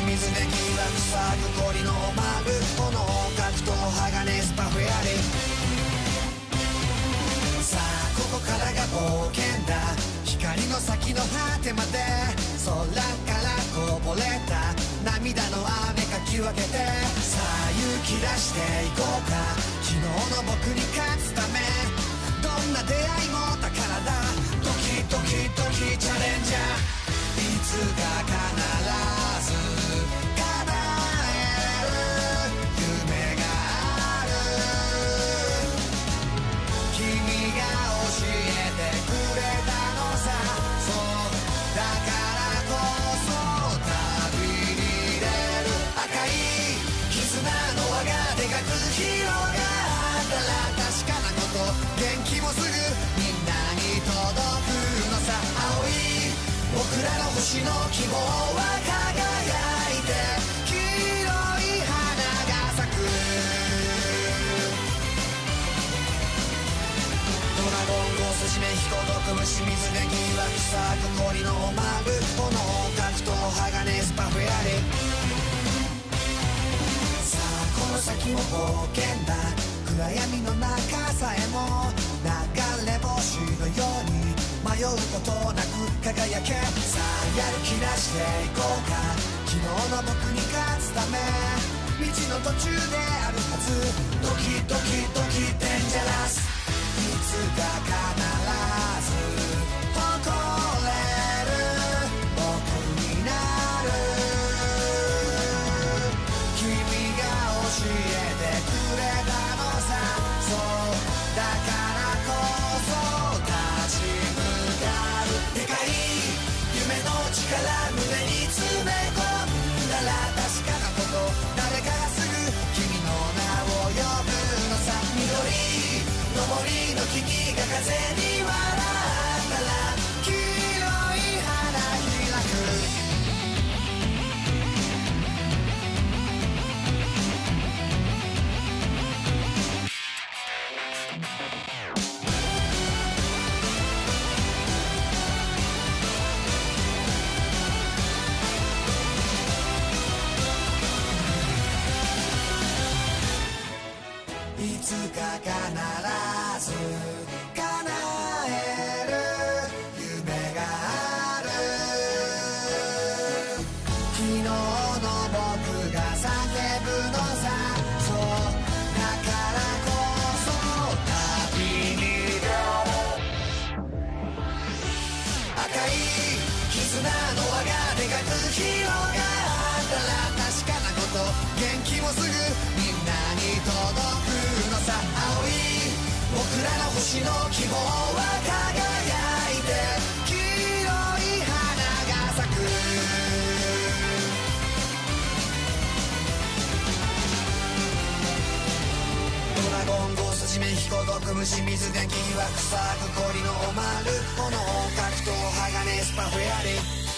水で木は草く氷の丸炎格闘鋼スパフェアリさあここからが冒険だ光の先の果てまで空からこぼれた涙の雨かき分けてさあ勇気出していこうか昨日の僕に勝つためどんな出会いも宝だドキドキドキチャレンジャーいつか必ず叶える夢がある君が教えてくれたのさそうだからこそ旅に出る赤い絆の輪がでかく広がったら確かなこと元気もすぐみんなに届くのさ青い僕らの星の希望は輝いて黄色い花が咲くドラゴンゴース締め彦毒虫水で木は草く氷の丸炎格闘鋼スパフェアリさあこの先も冒険だ暗闇の中さえも流れ星のように迷うことなく輝けさあやる気出していこうか昨日の僕に勝つため道の途中であるはずドキドキドキデンジャラスいつか必ず誇れる僕になる君が教えてくれたのさそうだからこそ立ち向かうでかい夢の力胸に詰め込んだら確かなこと誰かがすぐ君の名を呼ぶのさ緑の森の木々が風に笑ったら黄色い花開くいつか必ず叶える夢がある昨日の僕が叫ぶのさそうだからこそ旅に出る赤い絆の輪がでかく広がったら確かなこと元気もすぐみんなに届くのさ青い僕らの星の希望は輝いて黄色い花が咲くドラゴンゴース締め彦毒虫水で木は草く氷の丸炎格闘鋼スパフェアリ